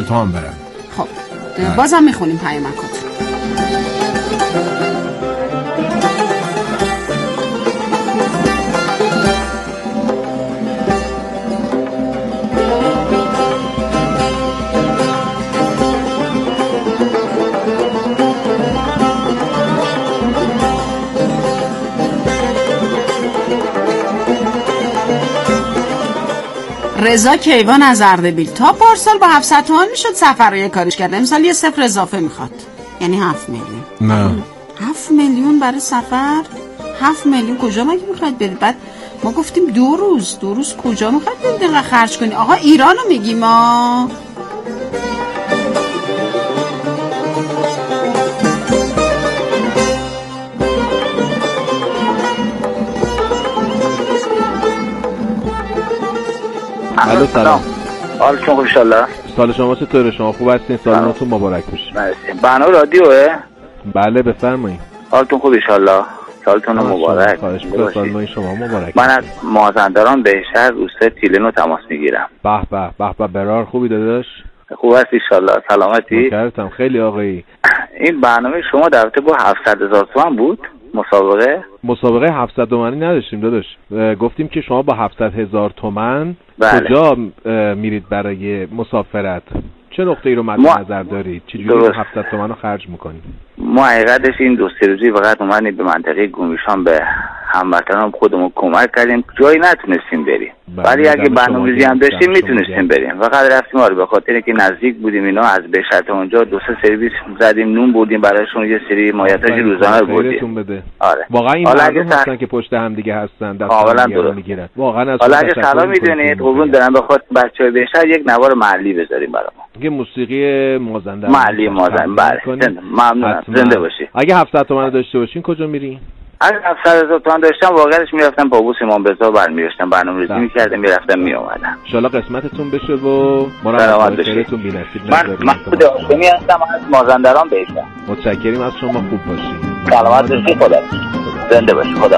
تومان برن. خب بازم میخونیم پیامکاتون. رضا کیوان از اردبیل تا پارسال با 700 تومان میشد سفر رو یه کارش کرده، امسال یه 0 اضافه میخواد، یعنی 7 میلیون. نه 7 میلیون برای سفر؟ 7 میلیون کجا مگه میخواید برید؟ بعد ما گفتیم 2 روز کجا میخواید برید اینقدر خرج کنی؟ آقا ایرانو میگیم ما. الو سلام. حالتون خوب انشالله؟ سال شما چطوره؟ شما خوب هستین؟ سال نوتون مبارک باشه. مرسی. برنامه رادیوه؟ بله بفرمایید. حالتون خوب انشالله؟ سالتون مبارک. خواهش می‌کنم. سال نو شما مبارک. من از مازندران بهشهر روسته تیلنو تماس میگیرم. به به برار خوبی داداش؟ خوب هستی انشالله؟ سلامتی؟ متشکرم خیلی آقایی. این برنامه شما در رابطه با 700,000 تومان بود؟ مسابقه 700 تومانی نداشتیم داداش. گفتیم که شما با 700,000 تومان بله. کجا میرید برای مسافرت؟ چه نقطه‌ای رو مد نظر دارید؟ چجوری 700 تومان رو خرج میکنید؟ ما حقیقتش این 2-3 روزی فقط اومدیم به منطقه گومیشان به هموطنان خودمون کمک کردیم، جایی نتونستیم بریم. ولی اگه برنامه‌ریزی هم داشتیم میتونستیم بریم. فقط رفتیم به خاطر که نزدیک بودیم اینا، از بهشت اونجا 2-3 سرویس زدیم، نون بردیم براشون، یه سری مایحتاج روزانه بردیم. آره واقعا این مردم هستن که پشت هم دیگه هستن، دست هم میگیرن. واقعا حالا اگه سلام میدونید قربون دارم بخاطر بچهای بهشت یک نوار محلی بذاریم برامون. یه موسیقی مازندران محلی مازندران. بله ممنونم. زنده باشی. اگه 700 تومان داشته باشین کجا میرین؟ اگه 700,000 تومان داشتم واقعاش میرفتم پابوس امام رضا برمی‌گشتم، برنامه‌ریزی می‌کردم، میرفتم میومدم. ان شاءالله قسمتتون بشه و ما رو خیرتون بینصیب نذارید. من خود هاشمی هستم از مازندران بهشتم. متشکریم از شما، خوب باشید. سلامت باشید. خدا زنده باشید. خدا.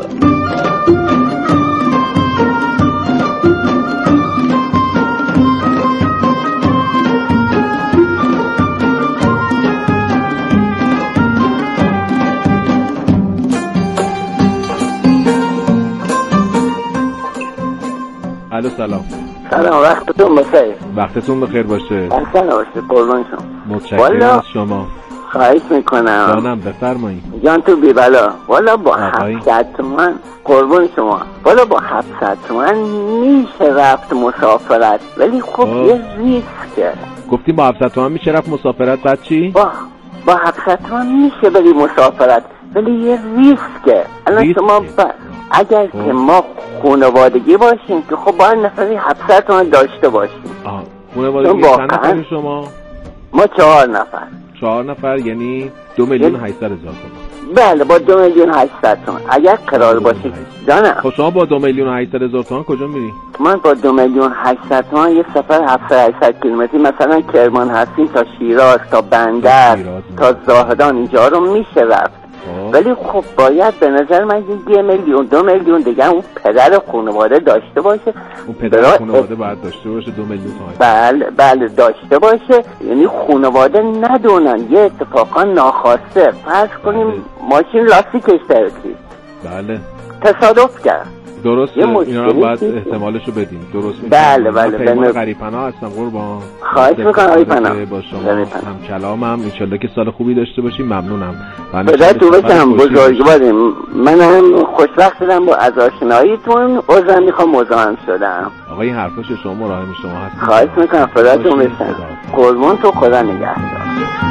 الو سلام. سلام، وقتتون بخیر. وقتتون بخیر باشه. احسن باشه، قربان شما. متشکرم از شما. خواهش میکنم. جانم بفرمایید. جان تو بی بلا. والا با 700 تومان قربان شما. والا با 700 تومان میشه رفت مسافرت، ولی خب یه ریسکه. گفتیم با 700 تومان میشه رفت مسافرت، بعد چی؟ با 700 تومان میشه بری مسافرت، ولی یه ریسکه. الان شما اگر که ما خانوادگی باشیم که خب باید نفری 700 تومان داشته باشیم. خانوادگی چند نفر شما؟ ما 4 نفر. 4 نفر یعنی 2,800,000 تومان. بله با 2,800,000 تومان اگر قرار باشید. جانم خب شما با 2,800,000 تومان کجا میری؟ من با 2,800,000 تومان یه سفر 700 کیلومتری مثلا کرمان هستیم تا شیراز، تا بندر، تا زاهدان، اینجا رو میشه رفت. ولی خب باید به نظر من 1,000,000 2,000,000 دیگه اون پدر خانواده داشته باشه. اون پدر خانواده باید داشته باشه 2,000,000 تومان. بله داشته باشه، یعنی خانواده ندونن یه اتفاقا ناخواسته فرض کنیم ماشین لاستیکش ترکید. بله تصادف کرد. درست، اینا رو باید احتمالشو بدیم. درست میگم. بله من غریب‌پناه هستم قربان. خواهش میکنم غریب‌پناه. با شما هم کلامم، ان شاءالله که سال خوبی داشته باشیم. ممنونم. خدا تو باشم، بزرگواریم. من هم خوشبخت شدم با از آشناییتون. عذر میخوام مزاحم شدم. آقا این حرفاش شما مراهم شما هست. خواهش میکنم. خداتون باشم. قربون تو، خدا نگهدار.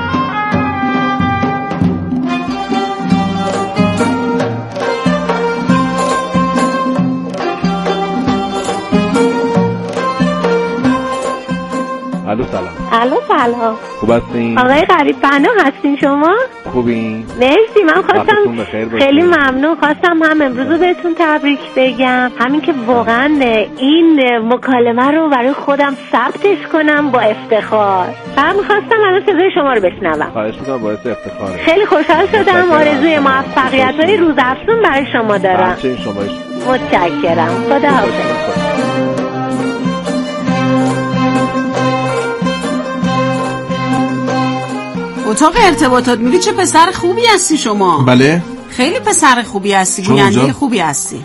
الو سلام. الو سلام. خوب هستین؟ آقای غریب‌پناه هستین شما؟ خوبین؟ مرسی. من خواستم خیلی ممنون، خواستم هم امروز رو بهتون تبریک بگم، همین که واقعا این مکالمه رو برای خودم ثبتش کنم با افتخار. من می‌خواستم الان صدای شما رو بشنوم. خواهش می‌کنم، باعث افتخاره. خیلی خوشحال شدم. آرزوی موفقیت‌های روزافزون برای شما دارم. متشکرم. خداحافظ. اتاق ارتباطات. میگی چه پسر خوبی هستی شما. بله خیلی پسر خوبی هستی، گوینده خوبی هستی.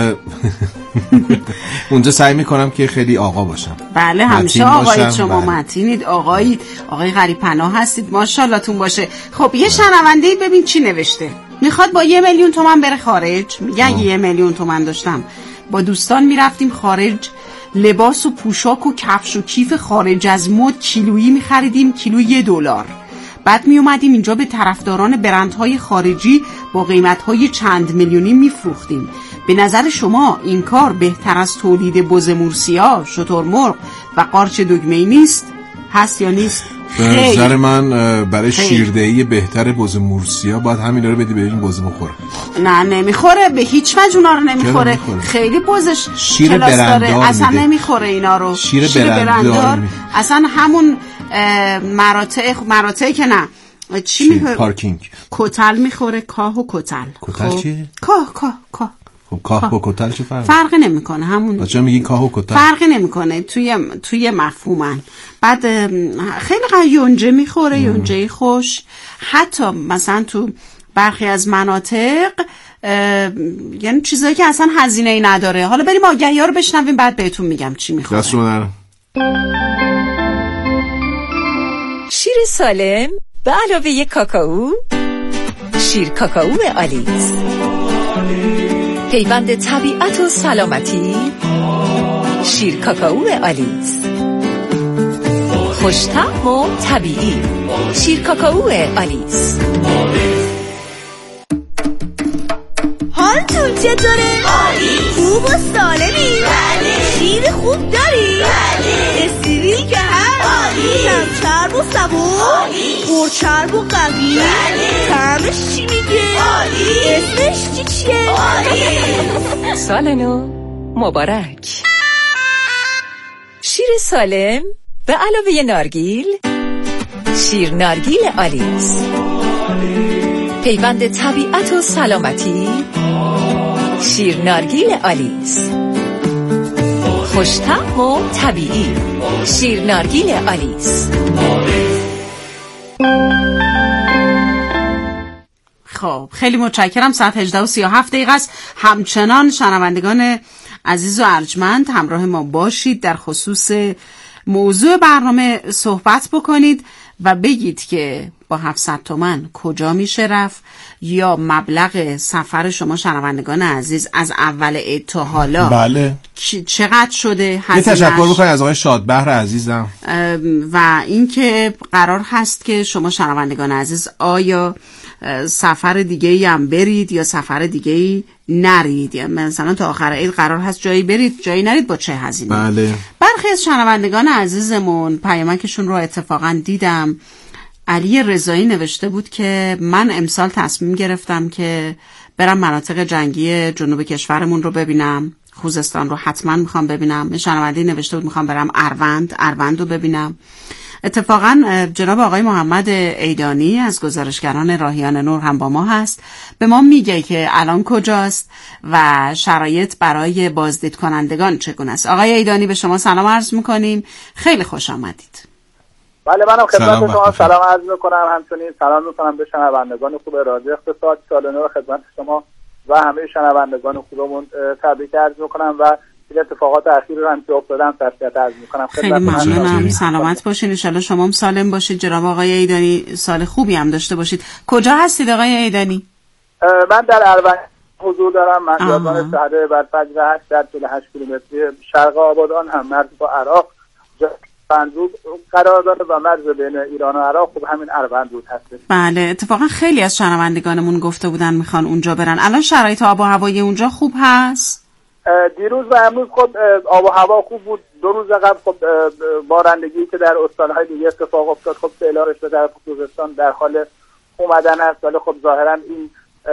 اونجا سعی میکنم که خیلی آقا باشم. بله همیشه آقایید شما، متینید، آقای غریب پناه هستید، ماشاءالله تون باشه. خب یه شنونده ببین چی نوشته، میخواد با 1 میلیون تومان بره خارج. میگه اگه 1 میلیون تومان داشتم با دوستان میرفتیم خارج، لباس و پوشاک و کفش و کیف خارج از مد کیلویی میخریدیم، کیلو $1. بعد می اومدیم اینجا به طرفداران برندهای خارجی با قیمتهای چند میلیونی میفروختیم. به نظر شما این کار بهتر از تولید بز مورسیا، شترمرغ و قارچ دگمه‌ای نیست؟ هست یا نیست؟ به نظر من برای شیردهی بهتر بز مورسیا باید همینا رو بدی به این بز بخوره. نه نمیخوره، به هیچ وجه اونا رو نمیخوره. خیلی بزش شیر برندار اصلا نمیخوره اینا رو. شیر برندار اصلا همون مراتع که نه چی میخوره؟ پارکینگ کتل میخوره، کاه و کتل. کتل چیه؟ کاه خب کاه با کتل چه فرقی نمیکنه. همون بچه‌ها میگین کاه و کتل فرقی نمیکنه توی مفهومن. بعد خیلی یونجه میخوره، یونجه خوش. حتی مثلا تو برخی از مناطق یعنی چیزایی که اصلا هزینه‌ای نداره. حالا بریم آگهی‌ها رو بشنویم بعد بهتون میگم چی میخوره. دست رو نرم. شیر سالم به علاوه کاکائو، شیر کاکائو آلیس، پیوند طبیعت و سلامتی. شیر کاکائو آلیس، خوش‌طعم و طبیعی. شیر کاکائو آلیس. حالتون چطوره؟ خوب و سالمی؟ شیر خوب داری؟ استریل که هست؟ کم چرب و سبک؟ پرچرب و قوی؟ طعمش چی میگه؟ اسمش چیه؟ سال نو مبارک. شیر سالم به علاوه نارگیل، شیر نارگیل آلیس، پیوند طبیعت و سلامتی. شیر نارگیل آلیس، خوش‌طعم و طبیعی. شیر نارگیل آلیس. خب خیلی متشکرم. ساعت 18:37 است. همچنان شنوندگان عزیز و ارجمند همراه ما باشید، در خصوص موضوع برنامه صحبت بکنید و بگید که با 700 تومان کجا میشه رفت، یا مبلغ سفر شما شنوندگان عزیز از اول عید تا حالا بله چقدر شده. یه تشکر بکنید از آقای شادبهر عزیزم. و اینکه قرار هست که شما شنوندگان عزیز آیا سفر دیگه‌ای هم برید یا سفر دیگه‌ای نرید، یا مثلا تا آخر عید قرار هست جایی برید جایی نرید، با چه هزینه. بله. برخی از شنوندگان عزیزمون پیامکشون رو اتفاقا دیدم. علی رضایی نوشته بود که من امسال تصمیم گرفتم که برم مناطق جنگی جنوب کشورمون رو ببینم. خوزستان رو حتما میخوام ببینم. شنونده‌ای نوشته بود میخوام برم اروند رو ببینم. اتفاقا جناب آقای محمد ایدانی از گزارشگران راهیان نور هم با ما هست، به ما میگه که الان کجاست و شرایط برای بازدید کنندگان چگونه است. آقای ایدانی به شما سلام عرض میکنیم، خیلی خوش آمدید. بله منم خدمت شما سلام عرض میکنم، همچنین سلام میکنم به شنوندگان خوب رادیو اقتصاد. سال نو خدمت شما و همه شنوندگان خوبمون تبریک عرض میکنم و این اتفاقات اخیر رو هم که افتادن تسلیت عرض میکنم. خیلی ممنونم، سلامت باشین، ان شاءالله شما هم سالم باشید. جناب آقای ایدانی سال خوبی هم داشته باشید. کجا هستید آقای ایدانی؟ من در اروند حضور دارم. من یادان شهر برفجر 8 در 48 کیلومتری شرق آبادان هم مرز با عراق بندرود قرار داره و مرز بین ایران و عراق خب همین اروند رود هست. بله اتفاقا خیلی از شنوندگانمون گفته بودن میخوان اونجا برن. الان شرایط آب و هوای اونجا خوب هست؟ دیروز و امروز خب آب و هوا خوب بود. 2 روز قبل خب بارندگی که در استان‌های دیگه اتفاق افتاد خب سیلابش به طرف خوزستان در حال اومدن است، ولی خب ظاهرا این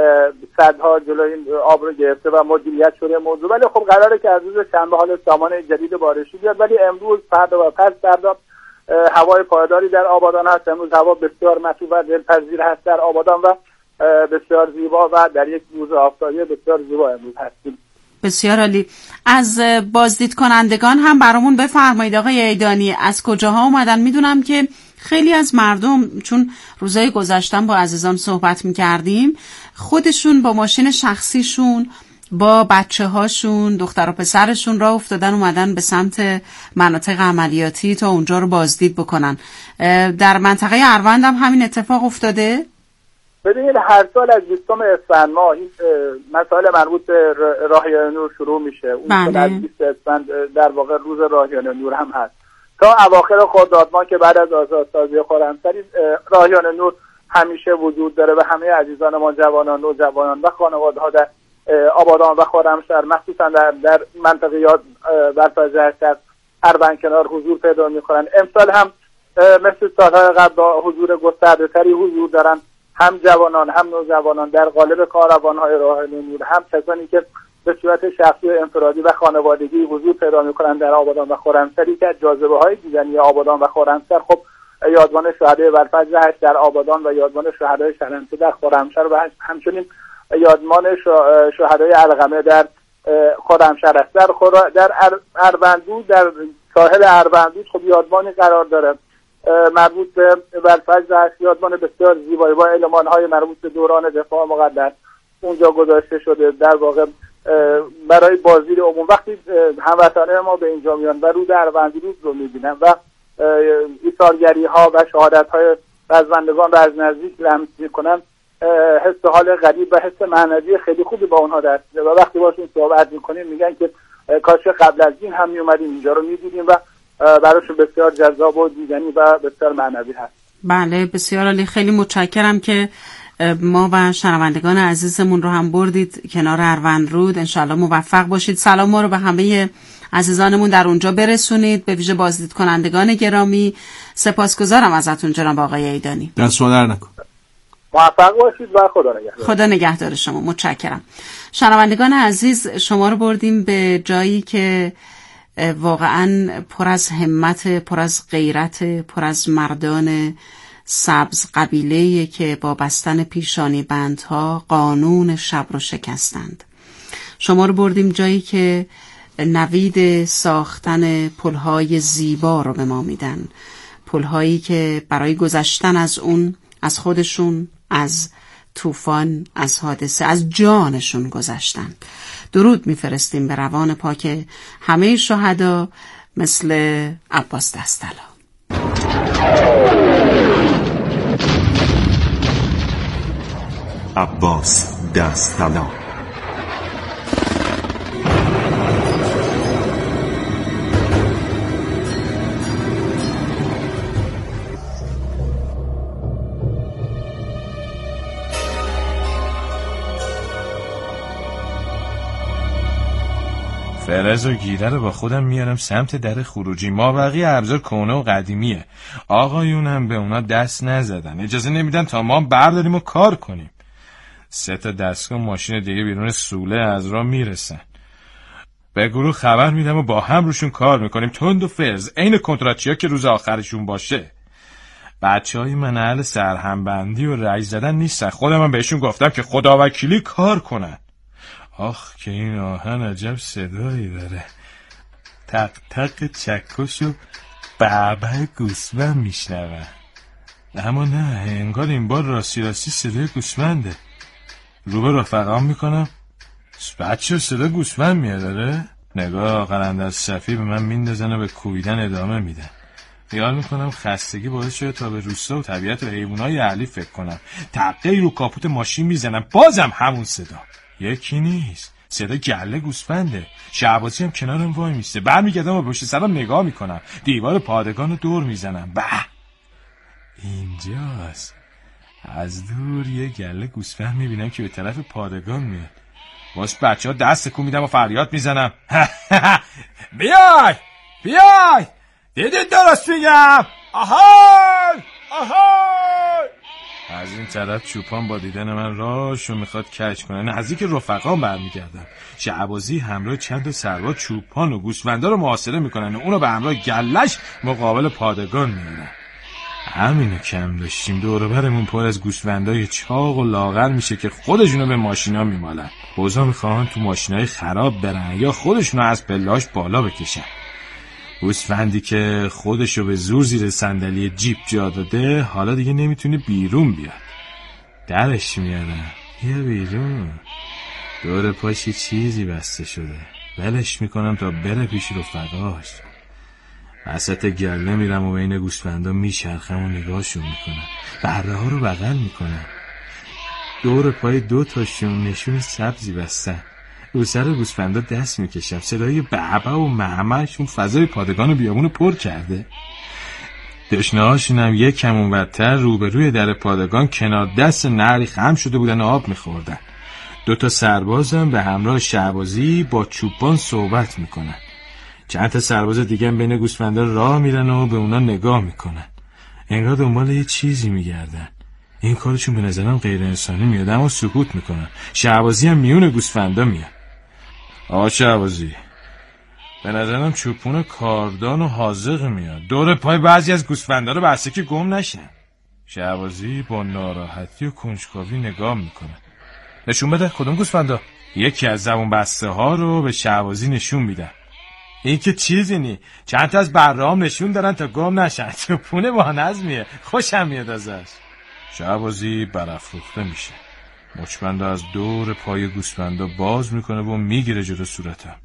سدها جلوی این آب رو گرفته و مدیریت شده موضوع. ولی خب قراره که از روز شنبه حال سامان جدید بارشی بیاد، ولی امروز فردا و پس فردا هوای پایداری در آبادان هست. امروز هوا بسیار مطلوب و دلپذیر هست در آبادان و بسیار زیبا و در یک روز آفتابی بسیار زیبا امروز هستیم. بسیار عالی. از بازدید کنندگان هم برامون بفرمایید آقای ایدانی، از کجاها اومدن؟ میدونم که خیلی از مردم چون روزای گذشتن با عزیزان صحبت میکردیم، خودشون با ماشین شخصیشون با بچه هاشون، دختر و پسرشون راه افتادن اومدن به سمت مناطق عملیاتی تا اونجا رو بازدید بکنن. در منطقه اروند هم همین اتفاق افتاده؟ ببینید هر سال از 20 اسفند ماه این مسائل مربوط به راهیان نور شروع میشه. اون سال از 20 اسفند در واقع روز راهیان نور هم هست. تا اواخر خرداد ماه که بعد از آزادسازی خرمساری راهیان نور همیشه وجود داره و همه عزیزان ما جوانان، نوجوانان و خانواده‌ها در آبادان و خرمشهر مخصوصا در منطقه یاد برفجر در اروند کنار حضور پیدا میکنن. امسال هم مثل سالهای قبل با حضور گسترده‌تری حضور دارن، هم جوانان هم نوجوانان در قالب کاروان‌های راهیان نور، هم کسانی که به صورت شخصی و انفرادی و خانوادگی حضور پیدا میکنن در آبادان و خرمساری که جاذبه‌های دیدنی آبادان و خرمسر خب یادمان شهدای برفجر 8 در آبادان و یادمان شهدای شلمچه در خرمشهر و همچنین یادمان شهدای علقمه در خرمشهر است. در اروندود، در ساحل اروندود خب یادمانی قرار داره مربوط به برفجر، یادمان بسیار زیبایی با المان‌های مربوط به دوران دفاع مقدس اونجا گذاشته شده. در واقع برای بازدید عموم وقتی هموطنان ما به اینجا میان و رود اروندود رو میبینن و ایثارگری ها و شهادت های رزمندگان رو از نزدیک لمس میکنن، حس حال غریب و حس معنوی خیلی خوبی با اونها دست میده و وقتی باشون صحبت میکنیم میگن که کاش قبل از این هم میومدیم اینجا رو میدیدیم و براشون بسیار جذاب و دیدنی و بسیار معنوی هست. بله بسیار عالی، خیلی متشکرم که ما و شنوندگان عزیزمون رو هم بردید کنار اروندرود. انشالله موفق باشید. سلام ما رو به همه عزیزانمون در اونجا برسونید، به ویژه بازدید کنندگان گرامی. سپاسگزارم ازتون جناب آقای ایدانی. دست در نکن. موفق باشید و خدا نگهدار. خدا نگهدار شما. متشکرم. شنوندگان عزیز، شما رو بردیم به جایی که واقعاً پر از همت، پر از غیرت، پر از مردان سبز قبیله‌ای که با بستن پیشانی بندها قانون شب رو شکستند. شما رو بردیم جایی که نوید ساختن پل‌های زیبا رو به ما میدن، پل‌هایی که برای گذشتن از اون، از خودشون، از طوفان، از حادثه، از جانشون گذشتن. درود میفرستیم به روان پاک همه شهدا مثل عباس دست‌طلا. عباس دست‌طلا. فرز و گیره رو با خودم میارم سمت در خروجی. ما بقیه ابزار کهنه و قدیمیه. آقایون هم به اونا دست نزدن، اجازه نمیدن تا ما برداریم و کار کنیم. 3 دستگاه ماشین دیگه بیرون سوله از راه میرسن. به گروه خبر میدم و با هم روشون کار میکنیم، تند و فرز، عین کنتراتچیا که روز آخرشون باشه. بچهای من اهل سرهمبندی و رای زدن نیستن. خودم هم بهشون گفتم که خداوکیلی کار کنن. آخ که این آهن عجب صدایی داره. تق تق چکش و بعبع گوسفند میشنون. اما نه، انگار این بار راستی صدای گوسفنده. رو به رفقام میکنم، بچه صدا گوسفند میاداره. نگاه قرنده از صفی به من میندازن و به کوبیدن ادامه میدن. خیال میکنم خستگی باعث شده تا به روستا و طبیعت و حیوانای اهلی فکر کنم. تقی رو کاپوت ماشین میزنم، بازم همون صدا. یکی نیست، صدا گله گوسفنده. شعبازی هم کنارم وای میسته. برمیگردم و پشت سرم نگاه میکنم، دیوار پادگان رو دور میزنم. به اینجاست. از دور یه گله گوسفند میبینم که به طرف پادگان میاد. باش بچه ها دست تکون میدم و فریاد میزنم. بیای بیای، دیدید درست میگم؟ آهای آهای. از این طرف چوپان با دیدن من راهشو میخواد کج کنه. نزدیک رفقام برمیگردم. شعبازی همراه چند سرباز چوپان و گوسفندا رو محاصره میکنن و اونو به همراه گلش مقابل پادگان میارن. همینو کم داشتیم، دور و برمون پر از گوسفندای چاق و لاغر میشه که خودشونو به ماشینا میمالن. اوضاع میخوان تو ماشینای خراب برن یا خودشونو از پلاش بالا بکشن. گوسفندی که خودشو به زور زیر صندلی جیپ جا داده حالا دیگه نمیتونه بیرون بیاد. درش میارم، بیا بیرون. دور پاش چیزی بسته شده، ولش میکنم تا بره پیش رفقاش. وسط گله میرم و بین گوسفندا میچرخم و نگاهشون میکنم. بره ها رو بغل میکنم. دور پای 2 تاشون نشون سبزی بستن. رو سر گوسفندا دست میکشم. صدای بعبع و معمعشون فضای پادگان و بیابونو پر کرده. دشنه‌هاشونم یک کم اونورتر روبروی در پادگان کنار دست نهری خم شده بودن و آب میخوردن. 2 سربازم به همراه شعبازی با چوپان صحبت میکنن. چند تا سرباز دیگه هم بین گوسفندا راه میرن و به اونا نگاه میکنن. انگار دنبال یه چیزی میگردن. این کارشون به نظرم غیر انسانی میاد، اما سکوت میکنن. شعبازی هم میون گوسفندا میاد. آقا شعبازی، به نظرم چوپون کاردان و حاذق میاد. دور پای بعضی از گوسفندا رو بسته که گم نشن. شعبازی با ناراحتی و کنجکاوی نگاه میکنه. نشون بده کدوم گوسفندا؟ یکی از زبون بسته ها رو به شعبازی نشون میده. این که چیزی نی، چند تا از برام نشون دارن تا گم نشن. چوپونه با نظمیه، خوشم میاد ازش. شعبازی برافروخته میشه. مچبند از دور پای گوسفندا باز میکنه و میگیره جلو صورتم.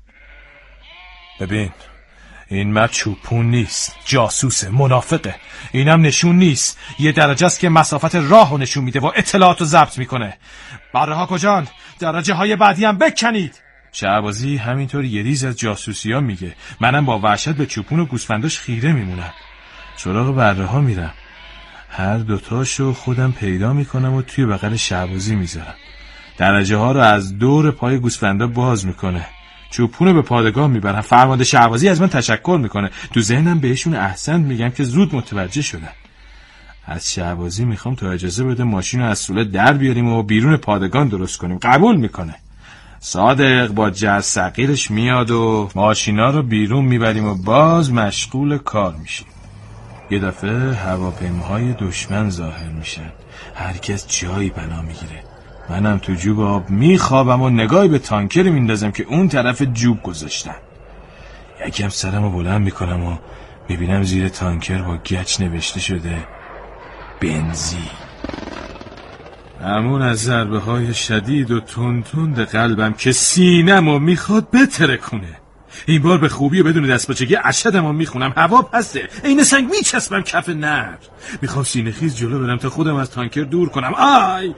ببین، این مرد چوپون نیست، جاسوسه، منافقه. اینم نشون نیست، یه درجه است که مسافت راه رو نشون میده و اطلاعات رو ضبط میکنه. بره ها کجان؟ درجه های بعدی هم بکنید. شعبازی همینطور یه ریز از جاسوسی ها میگه. منم با وحشت به چوپون و گوسفنداش خیره میمونم. سراغ بره ها میرم. هر 2 تاشو خودم پیدا میکنم و توی بغل شعبازی میذارم. درجه ها رو از دور پای گوسفندا باز میکنه. چوپونو به پادگان میبرم. فرمانده شعبازی از من تشکر میکنه. تو ذهنم بهشون احسنت میگم که زود متوجه شدن. از شعبازی میخوام تا اجازه بده ماشین رو از سوله در بیاریم و بیرون پادگان درست کنیم. قبول میکنه. صادق با جز ثقیلش میاد و ماشینا رو بیرون میبریم و باز مشغول کار میشیم. یه دفعه هواپیماهای دشمن ظاهر میشن. هر کس جایی پناه میگیره. منم تو جوب آب میخوابم و نگاهی به تانکر میندازم که اون طرف جوب گذاشتن. یکم سرمو بلند میکنم و میبینم زیر تانکر با گچ نوشته شده بنزین. همون از ضربه های شدید و تند قلبم که سینمو میخواد بترکونه. این بار به خوبی و بدون دستپاچگی اشهدمو میخونم. هوا پسته، عین سنگ میچسبم کف نر. میخوام سینه خیز جلو برم تا خودم از تانکر دور کنم. آی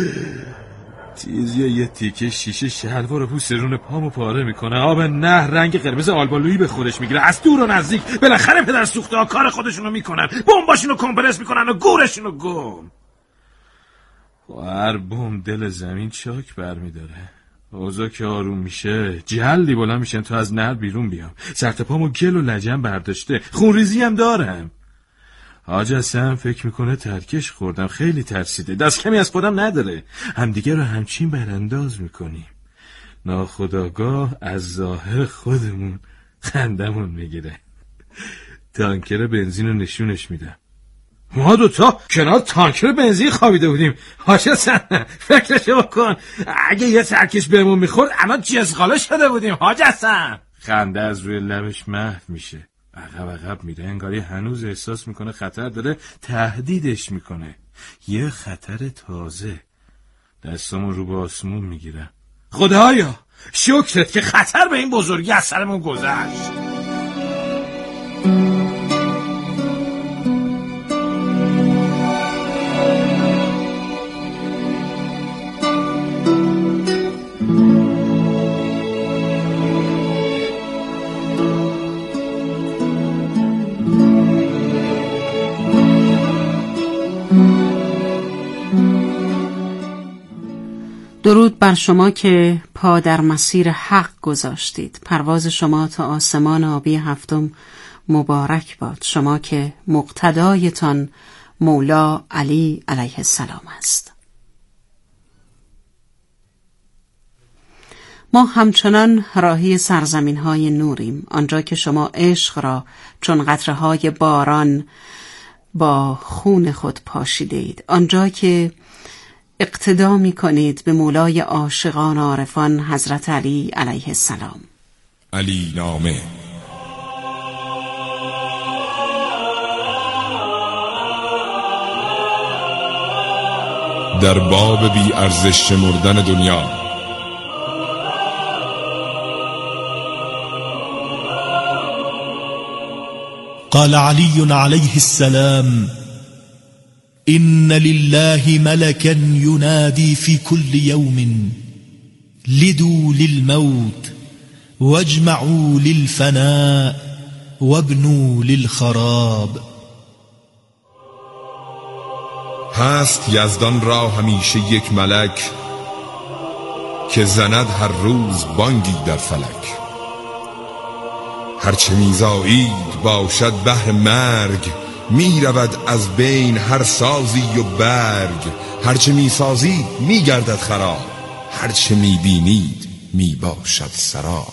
تیزی یه تیکه شیشه شلوار پوست رون پامو پاره میکنه. آب نهر رنگ قرمز آلبالویی به خودش میگیره. از دور و نزدیک بالاخره پدر سوخته ها کار خودشونو میکنن. بمباشونو کمپرس میکنن و گورشونو گم. هر بمب دل زمین چاک برمیداره. اوضاع که آروم میشه جلدی بلند میشن تا از نهر بیرون بیام. سرت پامو گل و لجن برداشته. خونریزی هم دارم. حاج حسن فکر میکنه ترکش خوردم. خیلی ترسیده. دست کمی از خودم نداره. همدیگه رو همچین برانداز میکنیم. ناخودآگاه از ظاهر خودمون خندمون میگیره. تانکر بنزین رو نشونش میدم. ما 2 کنار تانکر بنزین خوابیده بودیم. حاج حسن فکرشو کن، اگه یه ترکش بهمون میخورد الان جزغاله شده بودیم. حاج حسن خنده از روی لبش محو میشه. عقب میره. انگاری هنوز احساس میکنه خطر داره تهدیدش میکنه. یه خطر تازه. دستامو رو به آسمون میگیرم. خدایا شکرت که خطر به این بزرگی از سرمون گذشت. درود بر شما که پا در مسیر حق گذاشتید. پرواز شما تا آسمان آبی 7 مبارک باد. شما که مقتدایتان مولا علی علیه السلام است. ما همچنان راهی سرزمین های نوریم، آنجا که شما عشق را چون قطره های باران با خون خود پاشیدید، آنجا که اقتدا می کنید به مولای عاشقان عارفان حضرت علی علیه السلام. علی نامه در باب بی ارزش شمردن دنیا. قال علي عليه السلام: إن لله ملكا ينادي في كل يوم لدوا للموت واجمعوا للفناء وابنوا للخراب. هست یزدان را همیشه یک ملک که زند هر روز بانگی در فلک. هرچه میزایید باشد بهر مرگ، می رود از بین هر سازی و برگ. هرچه می سازید می گردد خراب، هرچه می بینید می باشد سراب.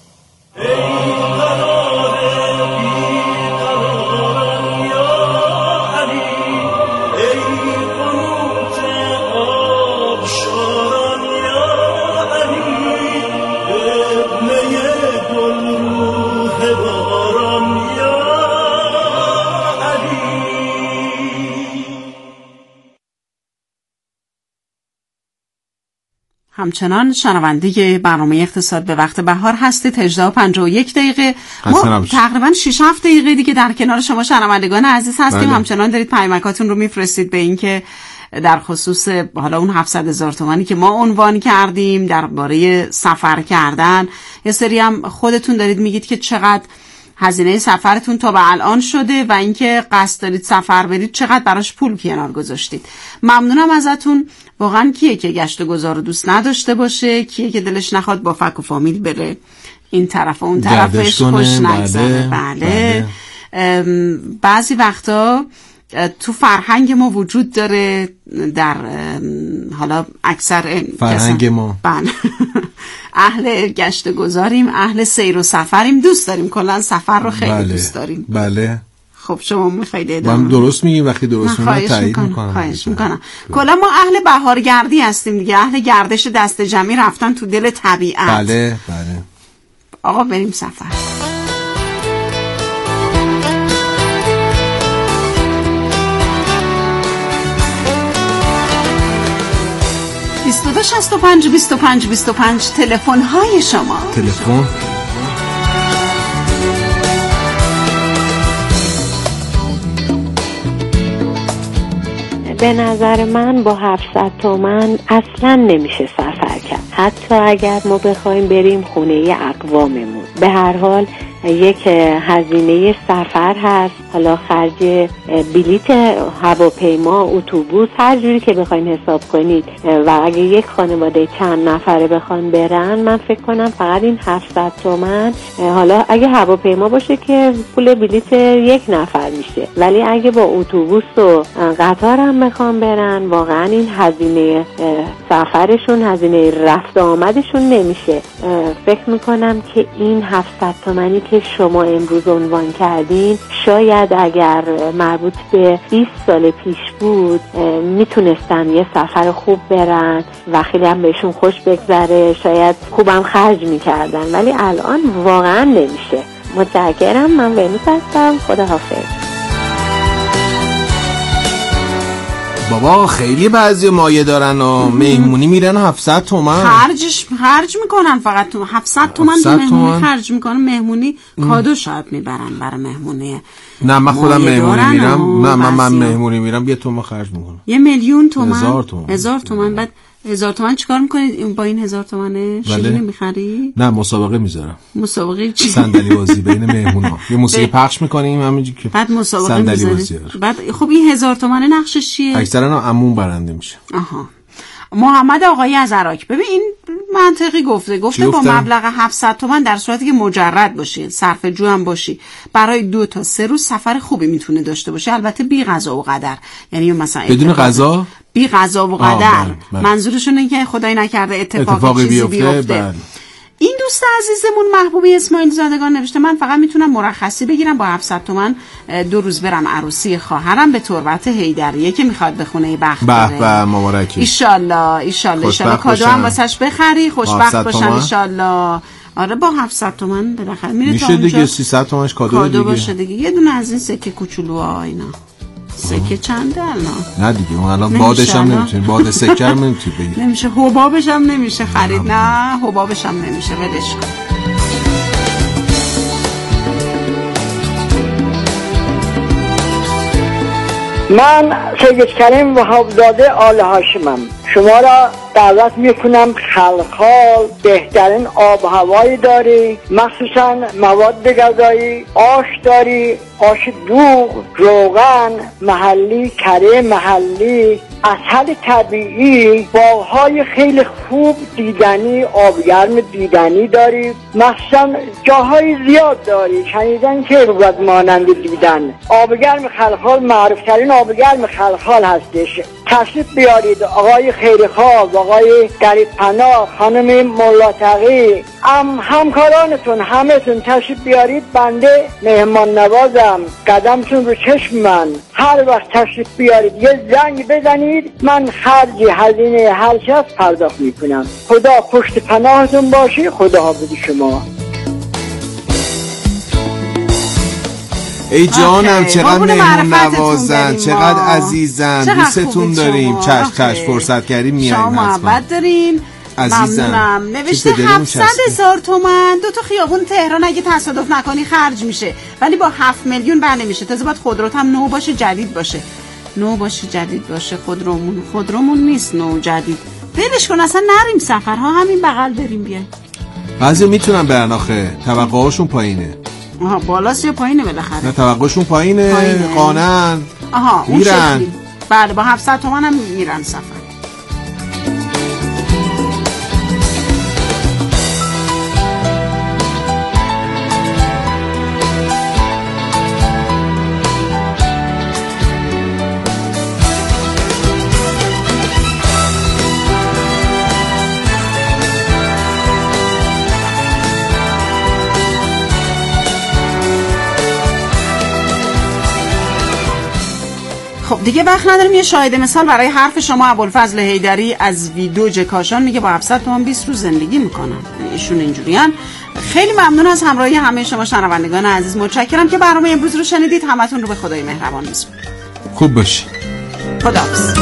همچنان شنونده برنامه اقتصاد به وقت بهار هستید. 18:51 ما تقریبا 6-7 دقیقه دیگه در کنار شما شنوندگان عزیز هستیم. همچنان دارید پیامکاتون رو میفرستید به این که در خصوص حالا اون 700,000 تومانی که ما عنوان کردیم درباره سفر کردن. یه سری هم خودتون دارید میگید که چقدر هزینه سفرتون تا به الان شده و اینکه قصد دارید سفر برید چقدر براش پول کنار گذاشتید. ممنونم ازتون. واقعا کیه که گشت و گذار رو دوست نداشته باشه؟ کیه که دلش نخواد با فک و فامیل بره این طرف و اون طرفش خوش نگذره؟ بله. بعضی وقتا تو فرهنگ ما وجود داره، در حالا اکثر فرهنگ ما بله اهل گشت گذاریم، اهل سیر و سفریم، دوست داریم، کلا سفر رو خیلی دوست داریم. بله. خب شما میخواید ادامه؟ من درست میگیم، وقتی درست میگم تایید میکنم. خواهش میکنم. کلا ما اهل بهارگردی هستیم دیگه، اهل گردش دست جمعی، رفتن تو دل طبیعت. بله بله. آقا بریم سفر. 2265 تلفن های شما. تلفن به نظر من با 700 تومن اصلا نمیشه سفر کرد، حتی اگر ما بخوایم بریم خونه اقواممون. به هر حال یک هزینه سفر هست، حالا خرج بلیت هواپیما، اتوبوس، هر جوری که بخواین حساب کنید و اگه یک خانواده چند نفره بخوان برن، من فکر کنم فقط این 700 تومن، حالا اگه هواپیما باشه که پول بلیت یک نفر میشه، ولی اگه با اتوبوس و قطار هم بخوان برن، واقعا این هزینه سفرشون، هزینه رفت آمدشون نمیشه. فکر میکنم که این 700 تومنی که شما امروز عنوان کردین، شاید اگر مربوط به 20 سال پیش بود میتونستن یه سفر خوب برن و خیلی هم بهشون خوش بگذره، شاید خوبم خرج میکردن، ولی الان واقعا نمیشه. متشکرم. من ونوس هستم. خداحافظ. بابا خیلی بعضی مایه دارن و مهمونی میرن 700 تومن خرج میکنن، فقط 700 تومن مهمونی خرج میکنن. مهمونی کادو شاید میبرن برای مهمونی. نه من خودم مهمونی میرم، نه من مهمونی میرم 1 تومن خرج میکنم. 1,000,000 تومن، 1000 تومن. بعد 1000 تومن چیکار میکنید با این 1000 تومنه؟ شیرینی میخری؟ نه مسابقه میذارم. مسابقه چی؟ صندلی بازی بین مهمونا. یه موسیقی پخش میکنیم همینجوری که بعد مسابقه میذاری. بعد خب این 1000 تومنه نقشش چیه؟ اکثرا عموم برنده میشه. آها. محمد آقایی از عراق، ببین این منطقی گفته با مبلغ 700 تومن در صورتی که مجرد باشی، صرف جو هم باشی، برای 2 تا 3 روز سفر خوبی میتونه داشته باشه، البته بی قضا و قدر. یعنی مثلا بدون قضا، بی قضا و قدر. منظورشون اینه که خدای نکرده اتفاقی چیزی بیفته. این دوست عزیزمون محبوبی اسماعیل زادگان نوشته من فقط میتونم مرخصی بگیرم با 700 تومن 2 روز برم عروسی خواهرم به تربت حیدریه که میخواد به خونه بخت بره. به مبارکی. ایشالله کادو هم واسش بخری، خوشبخت باشن ایشالله. آره با 700 تومن بالاخره میره میشه دیگه 300 تومنش کادو باشه دیگه. یه دونه از این سکه کوچولوها اینا سکه چنده الان؟ نه دیگه اون الان بادش هم نمیتونی، باد سکه هم نمیتونی بگیری. نمیشه، حبابش هم نمیشه خرید. نه حبابش هم نمیشه، ولش کن. من سید کریم وهابزاده آل هاشمم. شما را دعوت میکنم خلخال بهترین آب و هوایی داری، مخصوصا مواد غذایی، آش داری، آش دوغ، روغن محلی، کره محلی، عسل طبیعی، باغ‌های خیلی خوب دیدنی، آبگرم دیدنی داری، مخصوصا جاهای زیاد داری شنیدن که بود مانند دیدن. آبگرم خلخال معروفترین آبگرم خلخال هستش. تشریف بیارید آقای خیرخواه، آقای غریب پناه، خانم مولا تقی، همکارانتون همه‌تون تشریف بیارید. بنده مهمان نوازم، قدمتون رو چشم من. هر وقت تشریف بیارید یه زنگ بزنید، من خرج هزینه هر شب پرداخت میکنم. خدا پشت پناهتون باشه. خدا حافظ شما. ای جانم چقدر مهمون نوازن، چقدر عزیزن، دوستتون داریم. چشم فرصت کردیم میاییم. شما محبت دارین، ممنونم. نوشته 700,000 تومان 2 تا خیابون تهران اگه تصادف نکنی خرج میشه، ولی با 7 میلیون بر نمیشه. تازه باید خودروت هم نو باشه، جدید باشه. نو باشه، جدید باشه. خودرومون نیست نو جدید. ولش کن، اصلا نریم سفرها، همین بغل بریم بیایم. بعضی میتونن برن آخه، توقعاشون پایینه. آها بالاست یا پایینه بالاخره؟ نه توقعشون پایینه. قانن اون شکلی. بله با 700 تومان هم میرن سفر. خب دیگه وقت نداریم. یه شاهد مثال برای حرف شما. ابوالفضل حیدری از ویدوج کاشان میگه با 700 تومان 20 روز زندگی میکنن. ایشون اینجوریان. خیلی ممنون از همراهی همه شما شنوندگان عزیز. متشکرم که برنامه امروز رو شنیدید. همتون رو به خدای مهربان میسپارم. خوب باشی. خداحافظ.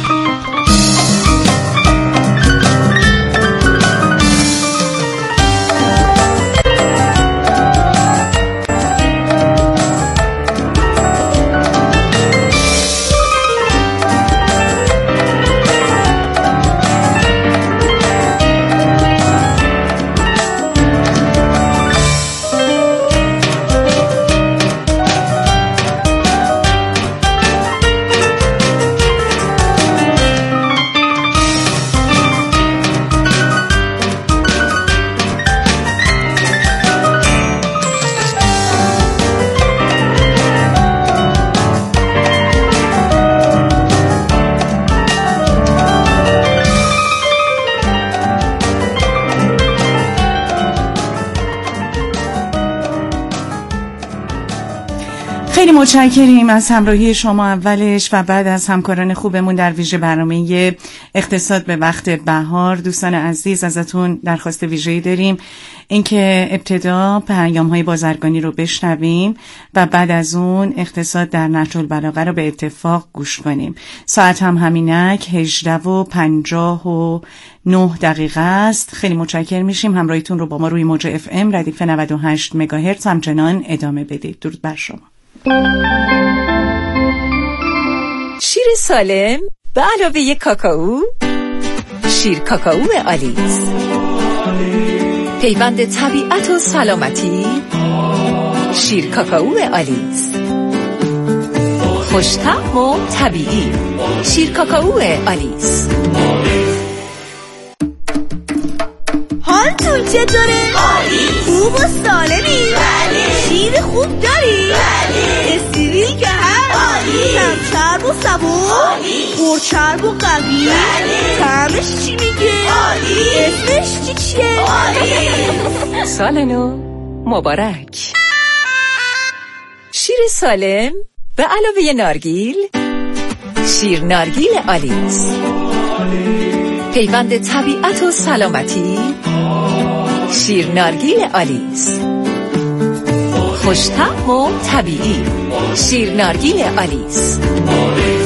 خیلی متشکریم از همراهی شما اولش و بعد از همکاران خوبمون در ویژه برنامه اقتصاد به وقت بهار. دوستان عزیز ازتون درخواست ویژه‌ای داریم، اینکه ابتدا پیام‌های بازرگانی رو بشنویم و بعد از اون اقتصاد در نهج البلاغه رو به اتفاق گوش کنیم. ساعت هم همینک 18:59 است. خیلی متشکر میشیم همراهیتون رو با ما روی موج FM ردیف 98 مگاهرتز همچنان ادامه بدید. درود بر شما. شیر سالم به علاوه کاکائو، شیر کاکائو آلیس، پیوند طبیعت و سلامتی. شیر کاکائو آلیس، خوش‌طعم و طبیعی. شیر کاکائو آلیس. حالتون چطوره؟ عالی. خوب و سالمی؟ بله. شیر خوب داری؟ بله. استریل که هست؟ عالی. کم چرب و صبور؟ عالی. پرچرب و قوی؟ بله. طعمش چی میگه؟ عالی. اسمش چیه؟ عالی. سال نو مبارک. شیر سالم به علاوه نارگیل، شیر نارگیل آلیس، پیوند طبیعت و سلامتی. شیر نارگیل آلیس، خوش‌طعم و طبیعی. شیرنارگیل آلیس.